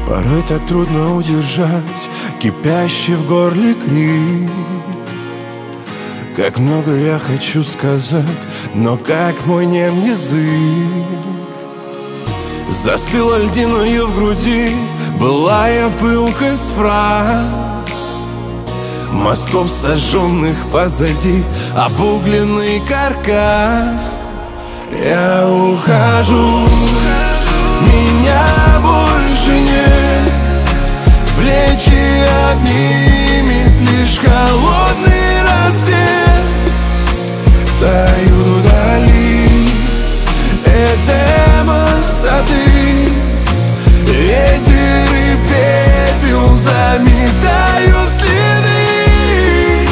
Порой так трудно удержать кипящий в горле крик. Как много я хочу сказать, но как мой нем язык. Застыла льдиною в груди былая пылкость фраз, мостов, сожженных позади, обугленный каркас. Я ухожу, меня больше нет, плечи обнимет лишь холодный рассвет. Таю вдали Эдема сады, ветер и пепел заметают следы.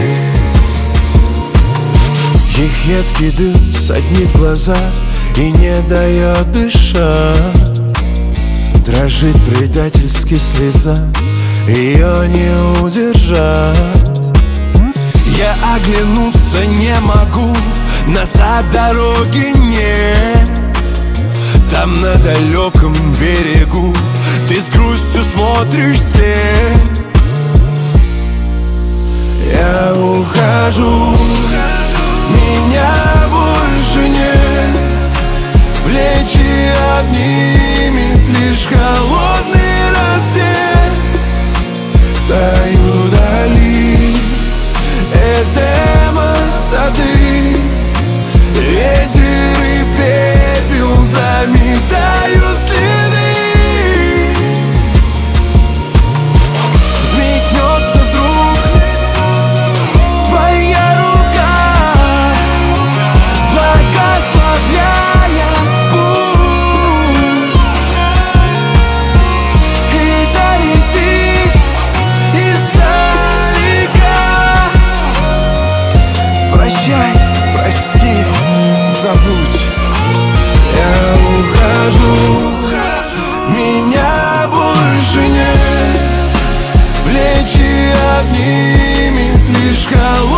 Их едкий дым саднит глаза и не дает дышать. Дрожит предательски слеза, ее не удержать. Я оглянуться не могу, назад дороги нет. Там на далеком берегу ты с грустью смотришь вслед. Я ухожу, меня больше нет, плечи обнимет лишь холодный рассвет. Таю вдали Эдема сады, ветер и пепел заметают следы. Взметнется вдруг твоя рука, благословляя путь, и долетит издалека. Прощай, прости, забудь. Я ухожу, меня больше нет, плечи обнимет лишь холодный